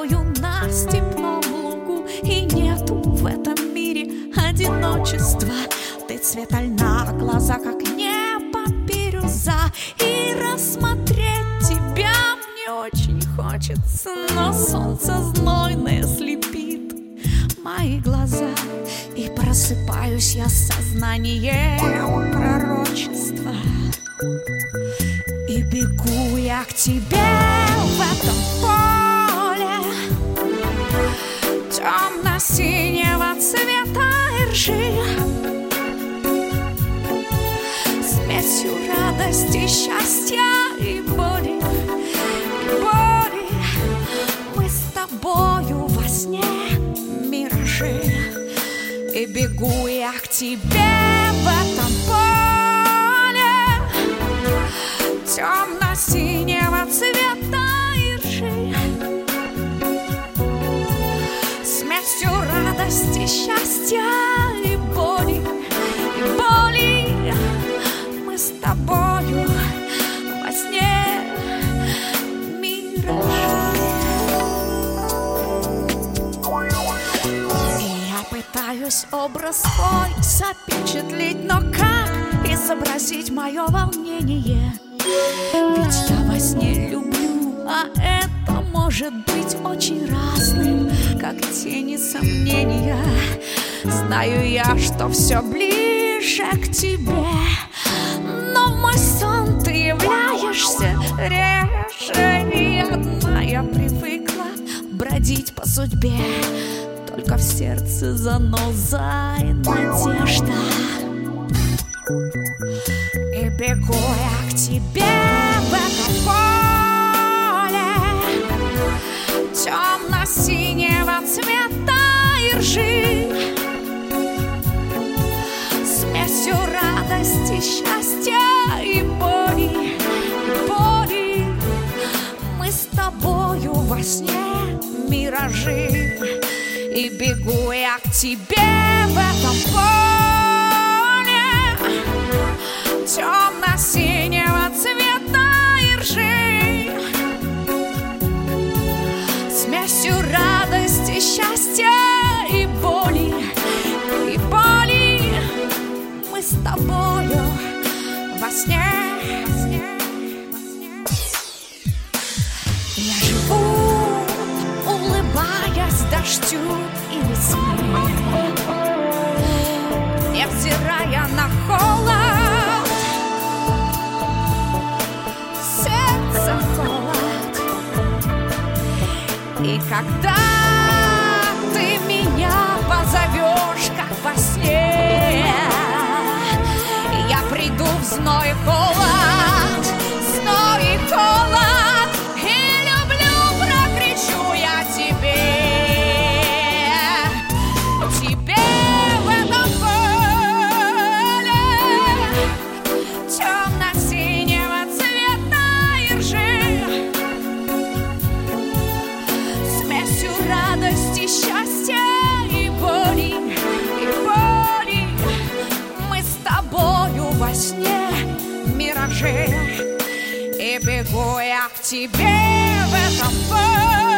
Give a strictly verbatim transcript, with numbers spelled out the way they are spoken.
тобою на степном лугу, и нету в этом мире одиночества. Ты цвета льна, глаза как небо бирюза, и рассмотреть тебя мне очень хочется, но солнце знойное слепит мои глаза, и просыпаюсь я с сознанием пророчества. И бегу я к тебе в этом поле темно-синего цвета иржи, смесью радости, счастья и боли, и боли. Мы с тобою во сне миражи. И бегу я к тебе в этом поле темно-синего цвета иржи, смесью радости, счастья и боли, и боли. Мы с тобою во сне миражи. И я пытаюсь образ свой запечатлеть, но как изобразить мое волнение? Ведь я во сне люблю, а это может быть очень разным, как тени сомнения. Знаю я, что все ближе к тебе, но в мой сон ты являешься реже. И одна я привыкла бродить по судьбе, только в сердце заноза и надежда. И бегу я к тебе в это поле темно-синего цвета иржи, смесью радости, счастья и боли, и боли. Мы с тобою во сне миражи. И бегу я к тебе в этом поле темно-синего цвета иржи, смесью радости, счастья и боли, и боли. Мы с тобою во сне. Я живу, улыбаясь дождю и весне, невзирая на холод, сердце холод. И когда ты меня позовешь, как во сне, я приду в зной и холод, зной и холод, и люблю прокричу я тебе, тебе в этом поле темно-синего цвета иржи, смесью радости, счастья и боли, и боли. Мы с тобою во сне миражи. И бегу я к тебе в этом поле